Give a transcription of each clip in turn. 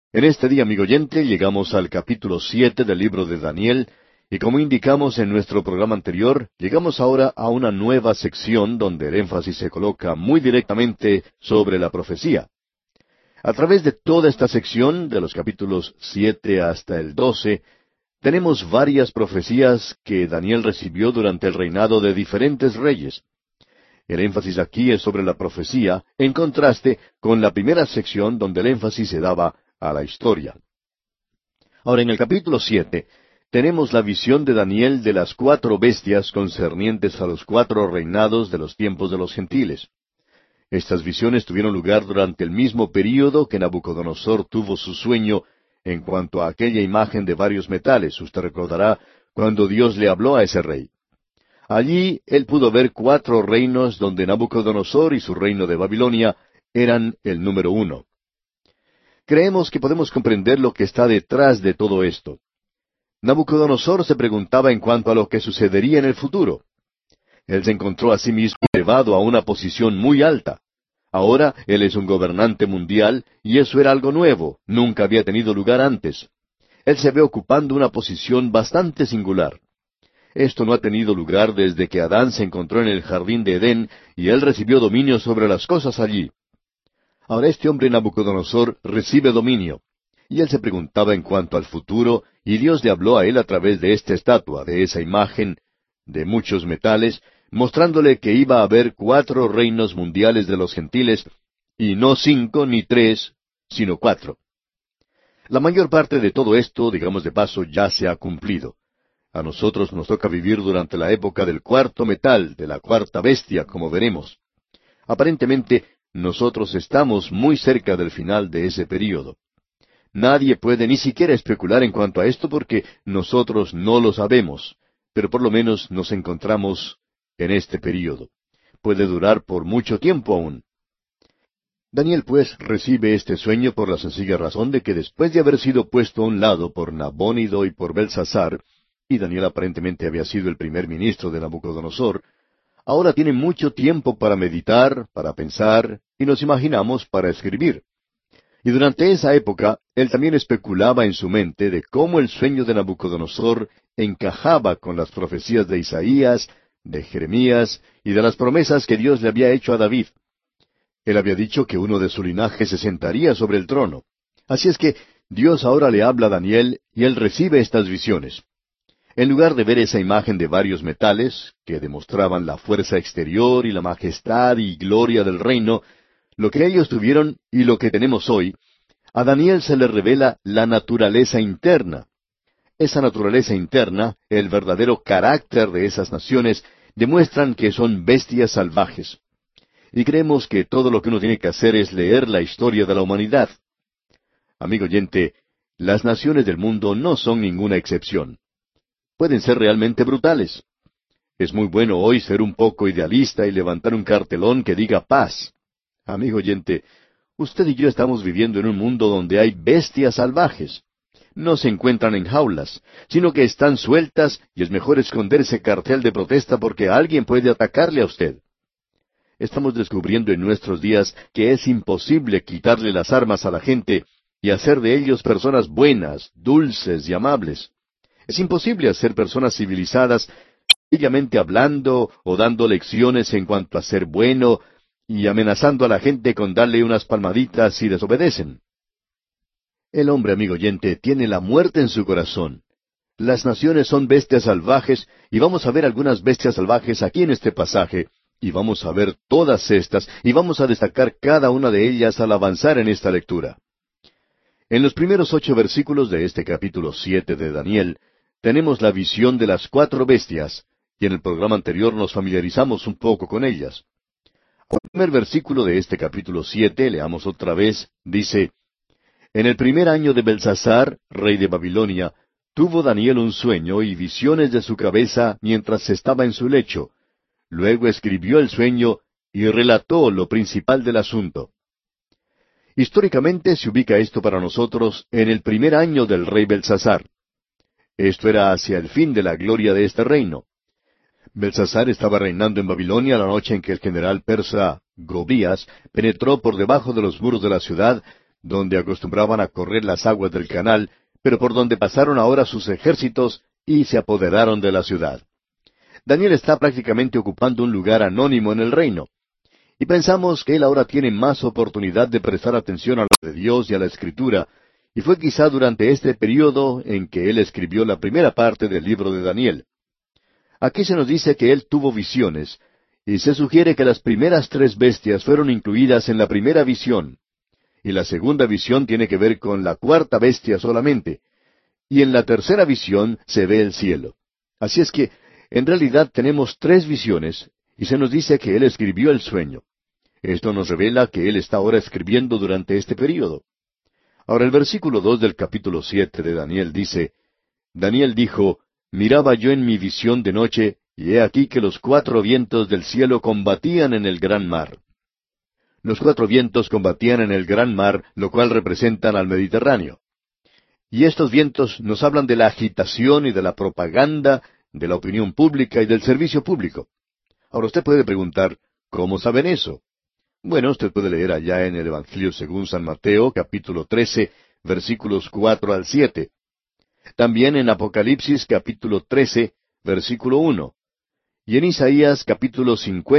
En este día, amigo oyente, llegamos al capítulo 7 del libro de Daniel, y como indicamos en nuestro programa anterior, llegamos ahora a una nueva sección donde el énfasis se coloca muy directamente sobre la profecía. A través de toda esta sección, de los capítulos 7 hasta el 12, tenemos varias profecías que Daniel recibió durante el reinado de diferentes reyes. El énfasis aquí es sobre la profecía, en contraste con la primera sección donde el énfasis se daba a la historia. Ahora, en el capítulo 7, tenemos la visión de Daniel de las 4 bestias concernientes a los 4 reinados de los tiempos de los gentiles. Estas visiones tuvieron lugar durante el mismo período que Nabucodonosor tuvo su sueño en cuanto a aquella imagen de varios metales. Usted recordará cuando Dios le habló a ese rey. Allí él pudo ver 4 reinos donde Nabucodonosor y su reino de Babilonia eran el número 1. Creemos que podemos comprender lo que está detrás de todo esto. Nabucodonosor se preguntaba en cuanto a lo que sucedería en el futuro. Él se encontró a sí mismo elevado a una posición muy alta. Ahora él es un gobernante mundial y eso era algo nuevo, nunca había tenido lugar antes. Él se ve ocupando una posición bastante singular. Esto no ha tenido lugar desde que Adán se encontró en el jardín de Edén y él recibió dominio sobre las cosas allí. Ahora este hombre Nabucodonosor recibe dominio, y él se preguntaba en cuanto al futuro, y Dios le habló a él a través de esta estatua, de esa imagen, de muchos metales, mostrándole que iba a haber 4 reinos mundiales de los gentiles, y no 5 ni 3, sino 4. La mayor parte de todo esto, digamos de paso, ya se ha cumplido. A nosotros nos toca vivir durante la época del 4 metal, de la 4 bestia, como veremos. Aparentemente, nosotros estamos muy cerca del final de ese período. Nadie puede ni siquiera especular en cuanto a esto porque nosotros no lo sabemos, pero por lo menos nos encontramos en este período. Puede durar por mucho tiempo aún. Daniel, pues, recibe este sueño por la sencilla razón de que después de haber sido puesto a un lado por Nabónido y por Belsasar, y Daniel aparentemente había sido el primer ministro de Nabucodonosor, ahora tiene mucho tiempo para meditar, para pensar, y nos imaginamos para escribir. Y durante esa época, él también especulaba en su mente de cómo el sueño de Nabucodonosor encajaba con las profecías de Isaías, de Jeremías y de las promesas que Dios le había hecho a David. Él había dicho que uno de su linaje se sentaría sobre el trono. Así es que Dios ahora le habla a Daniel y él recibe estas visiones. En lugar de ver esa imagen de varios metales, que demostraban la fuerza exterior y la majestad y gloria del reino, lo que ellos tuvieron y lo que tenemos hoy, a Daniel se le revela la naturaleza interna. Esa naturaleza interna, el verdadero carácter de esas naciones, demuestran que son bestias salvajes. Y creemos que todo lo que uno tiene que hacer es leer la historia de la humanidad. Amigo oyente, las naciones del mundo no son ninguna excepción. Pueden ser realmente brutales. Es muy bueno hoy ser un poco idealista y levantar un cartelón que diga paz. Amigo oyente, usted y yo estamos viviendo en un mundo donde hay bestias salvajes. No se encuentran en jaulas, sino que están sueltas y es mejor esconder ese cartel de protesta porque alguien puede atacarle a usted. Estamos descubriendo en nuestros días que es imposible quitarle las armas a la gente y hacer de ellos personas buenas, dulces y amables. Es imposible hacer personas civilizadas sencillamente hablando o dando lecciones en cuanto a ser bueno y amenazando a la gente con darle unas palmaditas si desobedecen. El hombre, amigo oyente, tiene la muerte en su corazón. Las naciones son bestias salvajes y vamos a ver algunas bestias salvajes aquí en este pasaje y vamos a ver todas estas y vamos a destacar cada una de ellas al avanzar en esta lectura. En los primeros 8 versículos de este capítulo 7 de Daniel, tenemos la visión de las 4 bestias, y en el programa anterior nos familiarizamos un poco con ellas. El primer versículo de este capítulo 7, leamos otra vez, dice, En el primer año de Belsasar, rey de Babilonia, tuvo Daniel un sueño y visiones de su cabeza mientras estaba en su lecho. Luego escribió el sueño y relató lo principal del asunto. Históricamente se ubica esto para nosotros en el primer año del rey Belsasar. Esto era hacia el fin de la gloria de este reino. Belsasar estaba reinando en Babilonia la noche en que el general persa Gobías penetró por debajo de los muros de la ciudad, donde acostumbraban a correr las aguas del canal, pero por donde pasaron ahora sus ejércitos y se apoderaron de la ciudad. Daniel está prácticamente ocupando un lugar anónimo en el reino. Y pensamos que él ahora tiene más oportunidad de prestar atención a lo de Dios y a la Escritura, y fue quizá durante este período en que él escribió la primera parte del libro de Daniel. Aquí se nos dice que él tuvo visiones, y se sugiere que las primeras tres bestias fueron incluidas en la primera visión, y la segunda visión tiene que ver con la cuarta bestia solamente, y en la tercera visión se ve el cielo. Así es que, en realidad tenemos tres visiones, y se nos dice que él escribió el sueño. Esto nos revela que él está ahora escribiendo durante este período. Ahora el versículo 2 del capítulo 7 de Daniel dice, Daniel dijo, miraba yo en mi visión de noche, y he aquí que los cuatro vientos del cielo combatían en el gran mar. Los cuatro vientos combatían en el gran mar, lo cual representan al Mediterráneo. Y estos vientos nos hablan de la agitación y de la propaganda, de la opinión pública y del servicio público. Ahora usted puede preguntar, ¿cómo saben eso? Bueno, usted puede leer allá en el Evangelio según San Mateo, capítulo 13, versículos 4 al 7. También en Apocalipsis, capítulo 13, versículo 1. Y en Isaías, capítulo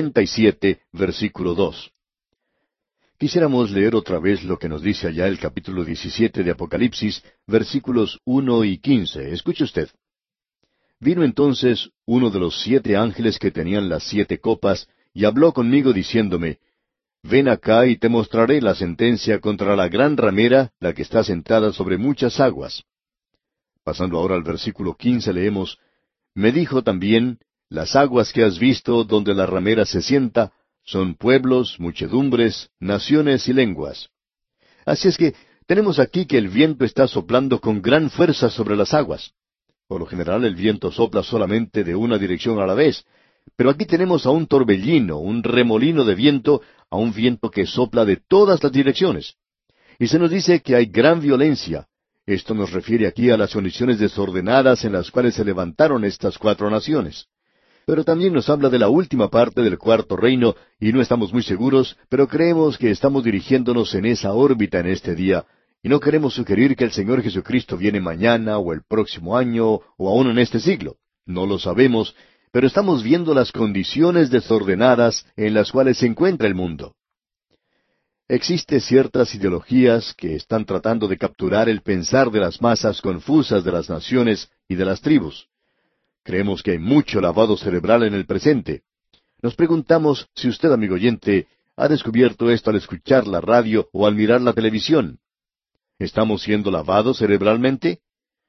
57, versículo 2. Quisiéramos leer otra vez lo que nos dice allá el capítulo 17 de Apocalipsis, versículos 1 y 15. Escuche usted. Vino entonces uno de los 7 ángeles que tenían las 7 copas, y habló conmigo diciéndome, Ven acá y te mostraré la sentencia contra la gran ramera, la que está sentada sobre muchas aguas. Pasando ahora al versículo 15 leemos, Me dijo también, Las aguas que has visto donde la ramera se sienta, son pueblos, muchedumbres, naciones y lenguas. Así es que tenemos aquí que el viento está soplando con gran fuerza sobre las aguas. Por lo general el viento sopla solamente de una dirección a la vez, pero aquí tenemos a un torbellino, un remolino de viento, a un viento que sopla de todas las direcciones. Y se nos dice que hay gran violencia. Esto nos refiere aquí a las condiciones desordenadas en las cuales se levantaron estas 4 naciones. Pero también nos habla de la última parte del cuarto reino, y no estamos muy seguros, pero creemos que estamos dirigiéndonos en esa órbita en este día, y no queremos sugerir que el Señor Jesucristo viene mañana, o el próximo año, o aún en este siglo. No lo sabemos, pero estamos viendo las condiciones desordenadas en las cuales se encuentra el mundo. Existen ciertas ideologías que están tratando de capturar el pensar de las masas confusas de las naciones y de las tribus. Creemos que hay mucho lavado cerebral en el presente. Nos preguntamos si usted, amigo oyente, ha descubierto esto al escuchar la radio o al mirar la televisión. ¿Estamos siendo lavados cerebralmente?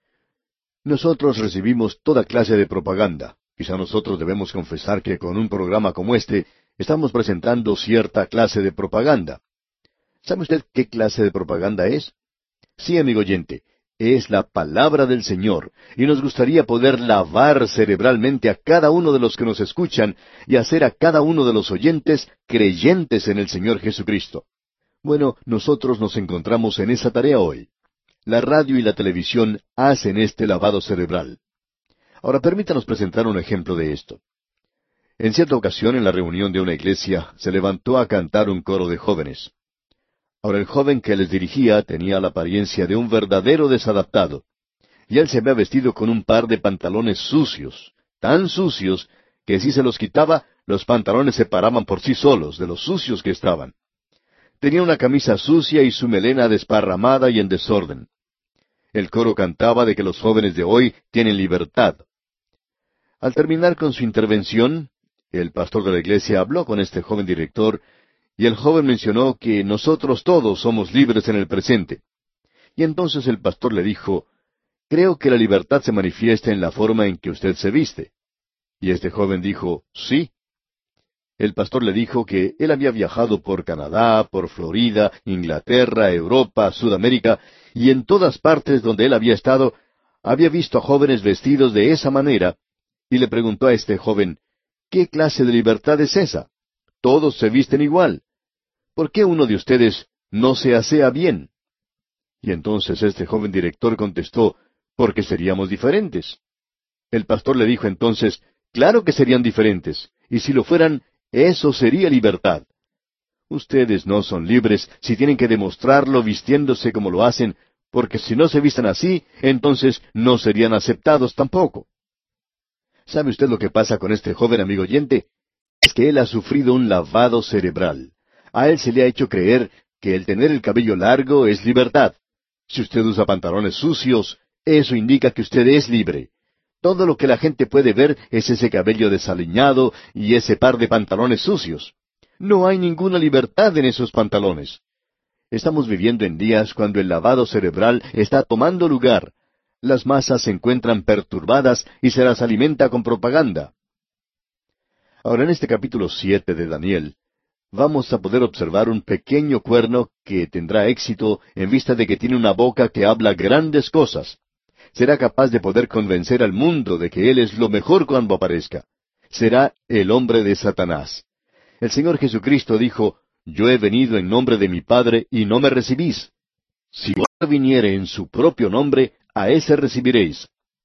Nosotros recibimos toda clase de propaganda. Quizá nosotros debemos confesar que con un programa como este estamos presentando cierta clase de propaganda. ¿Sabe usted qué clase de propaganda es? Sí, amigo oyente, es la palabra del Señor, y nos gustaría poder lavar cerebralmente a cada uno de los que nos escuchan y hacer a cada uno de los oyentes creyentes en el Señor Jesucristo. Bueno, nosotros nos encontramos en esa tarea hoy. La radio y la televisión hacen este lavado cerebral. Ahora permítanos presentar un ejemplo de esto. En cierta ocasión, en la reunión de una iglesia, se levantó a cantar un coro de jóvenes. Ahora el joven que les dirigía tenía la apariencia de un verdadero desadaptado, y él se había vestido con un par de pantalones sucios, tan sucios que si se los quitaba, los pantalones se paraban por sí solos, de los sucios que estaban. Tenía una camisa sucia y su melena desparramada y en desorden. El coro cantaba de que los jóvenes de hoy tienen libertad. Al terminar con su intervención, el pastor de la iglesia habló con este joven director, y el joven mencionó que nosotros todos somos libres en el presente. Y entonces el pastor le dijo, creo que la libertad se manifiesta en la forma en que usted se viste. Y este joven dijo, sí. El pastor le dijo que él había viajado por Canadá, por Florida, Inglaterra, Europa, Sudamérica, y en todas partes donde él había estado, había visto a jóvenes vestidos de esa manera, y le preguntó a este joven, ¿qué clase de libertad es esa? Todos se visten igual. ¿Por qué uno de ustedes no se asea bien? Y entonces este joven director contestó, porque seríamos diferentes. El pastor le dijo entonces, claro que serían diferentes, y si lo fueran, eso sería libertad. Ustedes no son libres si tienen que demostrarlo vistiéndose como lo hacen, porque si no se visten así, entonces no serían aceptados tampoco. ¿Sabe usted lo que pasa con este joven amigo oyente? Es que él ha sufrido un lavado cerebral. A él se le ha hecho creer que el tener el cabello largo es libertad. Si usted usa pantalones sucios, eso indica que usted es libre. Todo lo que la gente puede ver es ese cabello desaliñado y ese par de pantalones sucios. No hay ninguna libertad en esos pantalones. Estamos viviendo en días cuando el lavado cerebral está tomando lugar. Las masas se encuentran perturbadas y se las alimenta con propaganda. Ahora, en este capítulo 7 de Daniel, vamos a poder observar un pequeño cuerno que tendrá éxito en vista de que tiene una boca que habla grandes cosas. Será capaz de poder convencer al mundo de que él es lo mejor cuando aparezca. Será el hombre de Satanás. El Señor Jesucristo dijo, «Yo he venido en nombre de mi Padre y no me recibís. Si otro viniere en su propio nombre, a ese recibiréis».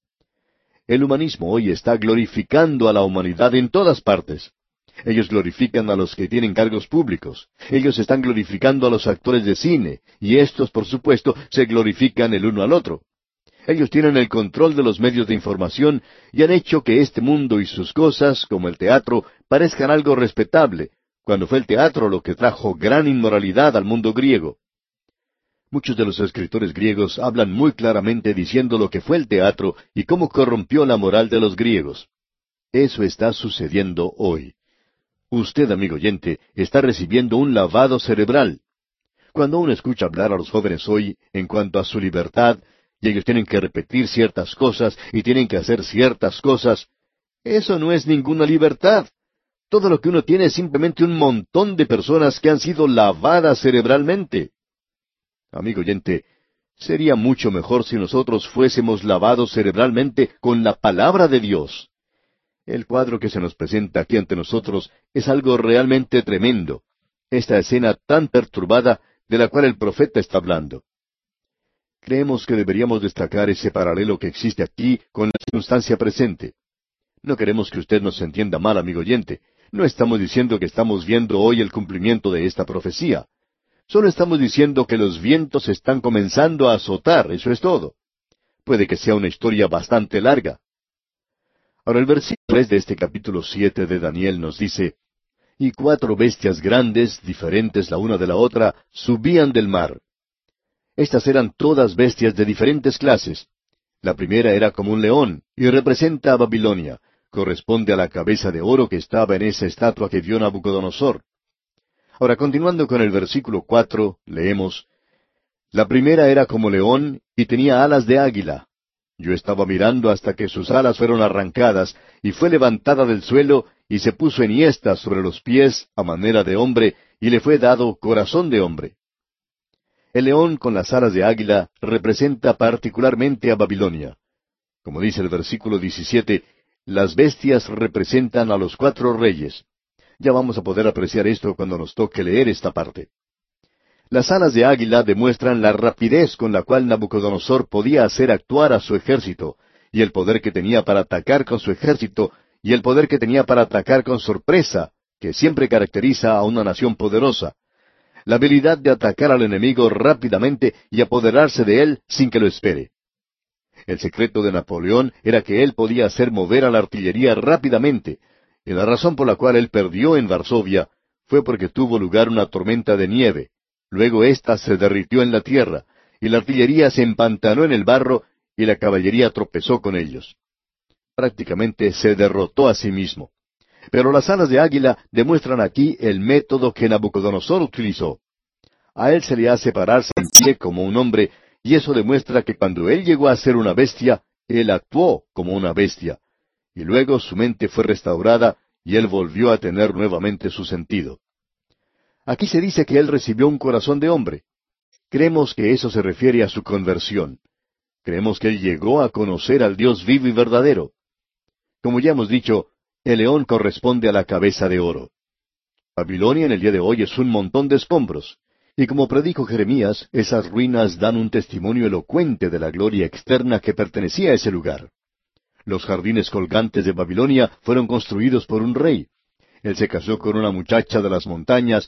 El humanismo hoy está glorificando a la humanidad en todas partes. Ellos glorifican a los que tienen cargos públicos. Ellos están glorificando a los actores de cine, y estos, por supuesto, se glorifican el uno al otro. Ellos tienen el control de los medios de información y han hecho que este mundo y sus cosas, como el teatro, parezcan algo respetable, cuando fue el teatro lo que trajo gran inmoralidad al mundo griego. Muchos de los escritores griegos hablan muy claramente diciendo lo que fue el teatro y cómo corrompió la moral de los griegos. Eso está sucediendo hoy. Usted, amigo oyente, está recibiendo un lavado cerebral. Cuando uno escucha hablar a los jóvenes hoy en cuanto a su libertad, y ellos tienen que repetir ciertas cosas y tienen que hacer ciertas cosas, eso no es ninguna libertad. Todo lo que uno tiene es simplemente un montón de personas que han sido lavadas cerebralmente. Amigo oyente, sería mucho mejor si nosotros fuésemos lavados cerebralmente con la palabra de Dios. El cuadro que se nos presenta aquí ante nosotros es algo realmente tremendo. Esta escena tan perturbada de la cual el profeta está hablando. Creemos que deberíamos destacar ese paralelo que existe aquí con la circunstancia presente. No queremos que usted nos entienda mal, amigo oyente. No estamos diciendo que estamos viendo hoy el cumplimiento de esta profecía. Solo estamos diciendo que los vientos están comenzando a azotar, eso es todo. Puede que sea una historia bastante larga. Ahora el versículo 3 de este capítulo 7 de Daniel nos dice, «Y 4 bestias grandes, diferentes la una de la otra, subían del mar». Estas eran todas bestias de diferentes clases. La primera era como un león, y representa a Babilonia. Corresponde a la cabeza de oro que estaba en esa estatua que vio Nabucodonosor. Ahora, continuando con el versículo 4, leemos, «La primera era como león, y tenía alas de águila. Yo estaba mirando hasta que sus alas fueron arrancadas, y fue levantada del suelo, y se puso enhiesta sobre los pies, a manera de hombre, y le fue dado corazón de hombre». El león con las alas de águila representa particularmente a Babilonia. Como dice el versículo 17, las bestias representan a los 4 reyes. Ya vamos a poder apreciar esto cuando nos toque leer esta parte. Las alas de águila demuestran la rapidez con la cual Nabucodonosor podía hacer actuar a su ejército, y el poder que tenía para atacar con su ejército, y el poder que tenía para atacar con sorpresa, que siempre caracteriza a una nación poderosa. La habilidad de atacar al enemigo rápidamente y apoderarse de él sin que lo espere. El secreto de Napoleón era que él podía hacer mover a la artillería rápidamente, y la razón por la cual él perdió en Varsovia fue porque tuvo lugar una tormenta de nieve. Luego ésta se derritió en la tierra, y la artillería se empantanó en el barro, y la caballería tropezó con ellos. Prácticamente se derrotó a sí mismo. Pero las alas de águila demuestran aquí el método que Nabucodonosor utilizó. A él se le hace pararse en pie como un hombre, y eso demuestra que cuando él llegó a ser una bestia, él actuó como una bestia. Y luego su mente fue restaurada, y él volvió a tener nuevamente su sentido. Aquí se dice que él recibió un corazón de hombre. Creemos que eso se refiere a su conversión. Creemos que él llegó a conocer al Dios vivo y verdadero. Como ya hemos dicho, el león corresponde a la cabeza de oro. Babilonia en el día de hoy es un montón de escombros. Y como predijo Jeremías, esas ruinas dan un testimonio elocuente de la gloria externa que pertenecía a ese lugar. Los jardines colgantes de Babilonia fueron construidos por un rey. Él se casó con una muchacha de las montañas,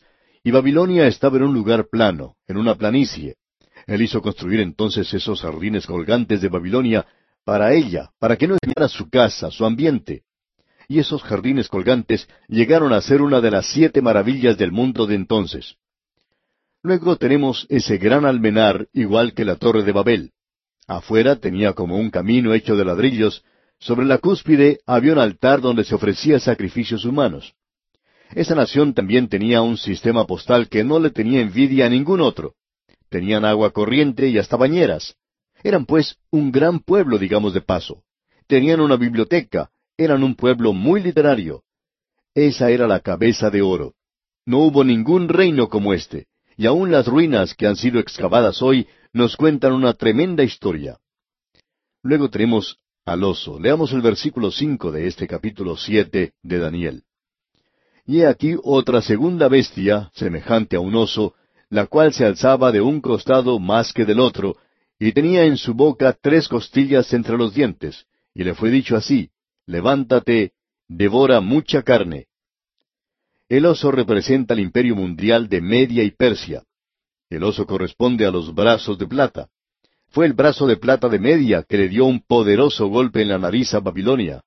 y Babilonia estaba en un lugar plano, en una planicie. Él hizo construir entonces esos jardines colgantes de Babilonia para ella, para que no dañara su casa, su ambiente. Y esos jardines colgantes llegaron a ser una de las 7 maravillas del mundo de entonces. Luego tenemos ese gran almenar, igual que la Torre de Babel. Afuera tenía como un camino hecho de ladrillos. Sobre la cúspide había un altar donde se ofrecía sacrificios humanos. Esa nación también tenía un sistema postal que no le tenía envidia a ningún otro. Tenían agua corriente y hasta bañeras. Eran pues un gran pueblo, digamos de paso. Tenían una biblioteca, eran un pueblo muy literario. Esa era la cabeza de oro. No hubo ningún reino como este, y aun las ruinas que han sido excavadas hoy nos cuentan una tremenda historia. Luego tenemos al oso. Leamos el versículo 5 de este capítulo 7 de Daniel. Y he aquí otra segunda bestia, semejante a un oso, la cual se alzaba de un costado más que del otro, y tenía en su boca 3 costillas entre los dientes, y le fue dicho así: Levántate, devora mucha carne. El oso representa el imperio mundial de Media y Persia. El oso corresponde a los brazos de plata. Fue el brazo de plata de Media que le dio un poderoso golpe en la nariz a Babilonia.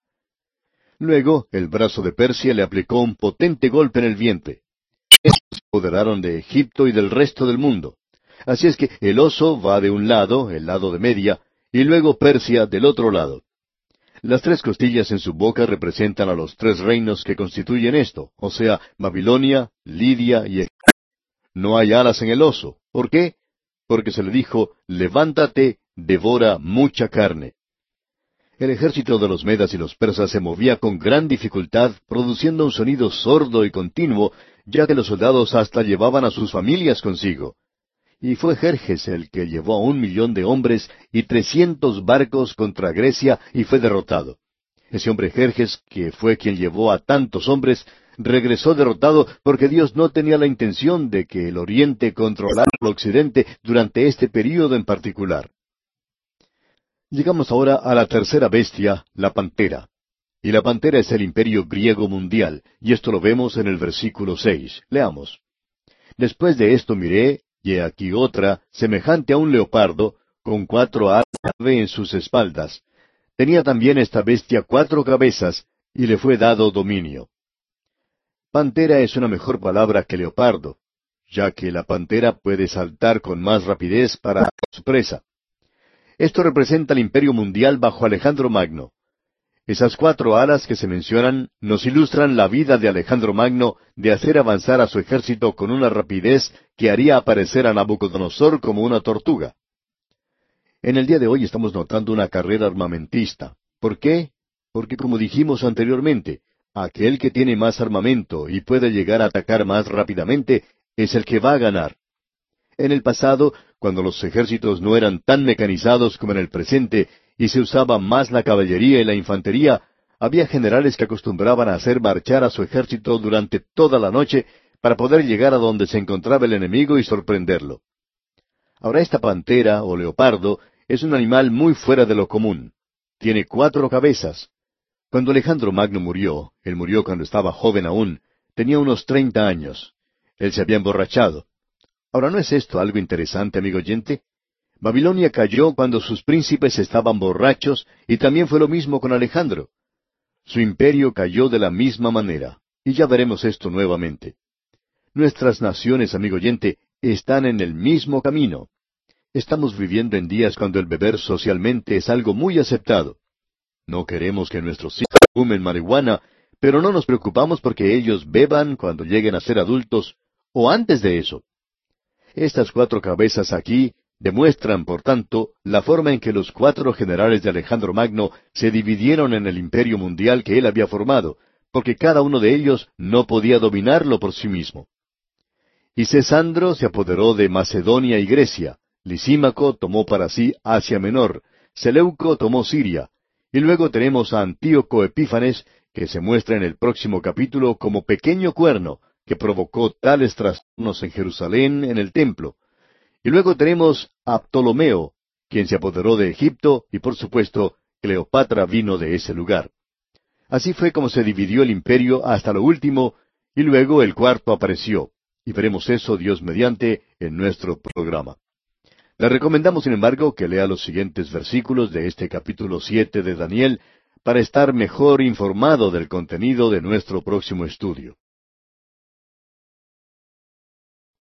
Luego, el brazo de Persia le aplicó un potente golpe en el vientre. Estos se apoderaron de Egipto y del resto del mundo. Así es que el oso va de un lado, el lado de Media, y luego Persia del otro lado. Las 3 costillas en su boca representan a los 3 reinos que constituyen esto, o sea, Babilonia, Lidia y Egipto. No hay alas en el oso. ¿Por qué? Porque se le dijo: Levántate, devora mucha carne. El ejército de los medas y los persas se movía con gran dificultad, produciendo un sonido sordo y continuo, ya que los soldados hasta llevaban a sus familias consigo. Y fue Jerjes el que llevó a 1,000,000 de hombres y 300 barcos contra Grecia y fue derrotado. Ese hombre Jerjes, que fue quien llevó a tantos hombres, regresó derrotado porque Dios no tenía la intención de que el Oriente controlara el Occidente durante este período en particular. Llegamos ahora a la tercera bestia, la pantera. Y la pantera es el imperio griego mundial, y esto lo vemos en el versículo 6. Leamos. Después de esto miré, y he aquí otra, semejante a un leopardo, con 4 alas de ave en sus espaldas. Tenía también esta bestia 4 cabezas, y le fue dado dominio. Pantera es una mejor palabra que leopardo, ya que la pantera puede saltar con más rapidez para su presa. Esto representa el imperio mundial bajo Alejandro Magno. Esas 4 alas que se mencionan nos ilustran la vida de Alejandro Magno de hacer avanzar a su ejército con una rapidez que haría aparecer a Nabucodonosor como una tortuga. En el día de hoy estamos notando una carrera armamentista. ¿Por qué? Porque, como dijimos anteriormente, aquel que tiene más armamento y puede llegar a atacar más rápidamente es el que va a ganar. En el pasado, cuando los ejércitos no eran tan mecanizados como en el presente y se usaba más la caballería y la infantería, había generales que acostumbraban a hacer marchar a su ejército durante toda la noche para poder llegar a donde se encontraba el enemigo y sorprenderlo. Ahora esta pantera o leopardo es un animal muy fuera de lo común. Tiene 4 cabezas. Cuando Alejandro Magno murió, él murió cuando estaba joven aún, tenía unos 30 años. Él se había emborrachado. Ahora, ¿no es esto algo interesante, amigo oyente? Babilonia cayó cuando sus príncipes estaban borrachos y también fue lo mismo con Alejandro. Su imperio cayó de la misma manera, y ya veremos esto nuevamente. Nuestras naciones, amigo oyente, están en el mismo camino. Estamos viviendo en días cuando el beber socialmente es algo muy aceptado. No queremos que nuestros hijos fumen marihuana, pero no nos preocupamos porque ellos beban cuando lleguen a ser adultos o antes de eso. Estas 4 cabezas aquí demuestran, por tanto, la forma en que los 4 generales de Alejandro Magno se dividieron en el imperio mundial que él había formado, porque cada uno de ellos no podía dominarlo por sí mismo. Y Cesandro se apoderó de Macedonia y Grecia, Lisímaco tomó para sí Asia Menor, Seleuco tomó Siria, y luego tenemos a Antíoco Epífanes, que se muestra en el próximo capítulo como pequeño cuerno, que provocó tales trastornos en Jerusalén, en el templo. Y luego tenemos a Ptolomeo, quien se apoderó de Egipto, y por supuesto, Cleopatra vino de ese lugar. Así fue como se dividió el imperio hasta lo último, y luego el cuarto apareció. y veremos eso, Dios mediante, en nuestro programa. Le recomendamos, sin embargo, que lea los siguientes versículos de este capítulo 7 de Daniel para estar mejor informado del contenido de nuestro próximo estudio.